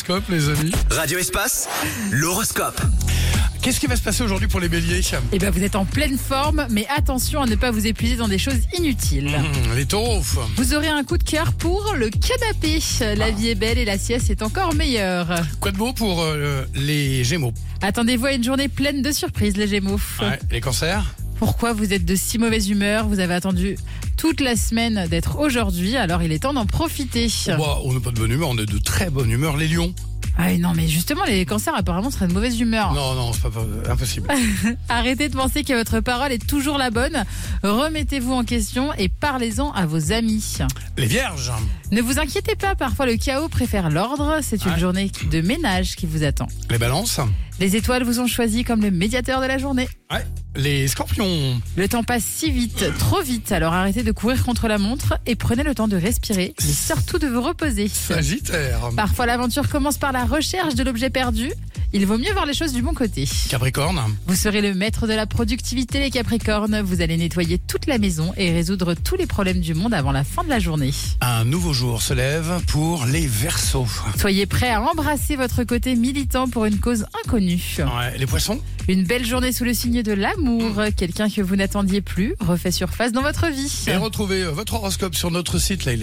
l'horoscope, les amis. Radio Espace, l'horoscope. Qu'est-ce qui va se passer aujourd'hui pour les béliers? Eh bien, vous êtes en pleine forme, mais attention à ne pas vous épuiser dans des choses inutiles. Les taureaux. Vous aurez un coup de cœur pour le canapé. La vie est belle et la sieste est encore meilleure. Quoi de beau pour les gémeaux? Attendez-vous à une journée pleine de surprises, les Gémeaux. Ouais, les cancers? Pourquoi vous êtes de si mauvaise humeur? Vous avez attendu toute la semaine d'être aujourd'hui, alors il est temps d'en profiter. Bah, on n'est pas de bonne humeur, on est de très bonne humeur. Les lions? Ah oui, non, mais justement, les cancers apparemment seraient de mauvaise humeur. Non, c'est pas impossible. Arrêtez de penser que votre parole est toujours la bonne. Remettez-vous en question et parlez-en à vos amis. Les vierges? Ne vous inquiétez pas, parfois le chaos préfère l'ordre. C'est une journée de ménage qui vous attend. Les balances? Les étoiles vous ont choisi comme le médiateur de la journée. Ouais. Les scorpions? Le temps passe si vite, trop vite, alors arrêtez de courir contre la montre et prenez le temps de respirer et surtout de vous reposer. Sagittaire? Parfois l'aventure commence par la recherche de l'objet perdu. Il vaut mieux voir les choses du bon côté. Capricorne? Vous serez le maître de la productivité, les Capricornes. Vous allez nettoyer toute la maison et résoudre tous les problèmes du monde avant la fin de la journée. Un nouveau jour se lève pour les Verseaux. Soyez prêts à embrasser votre côté militant pour une cause inconnue. Ouais. Les poissons? Une belle journée sous le signe de l'amour. Quelqu'un que vous n'attendiez plus refait surface dans votre vie. Et retrouvez votre horoscope sur notre site, là.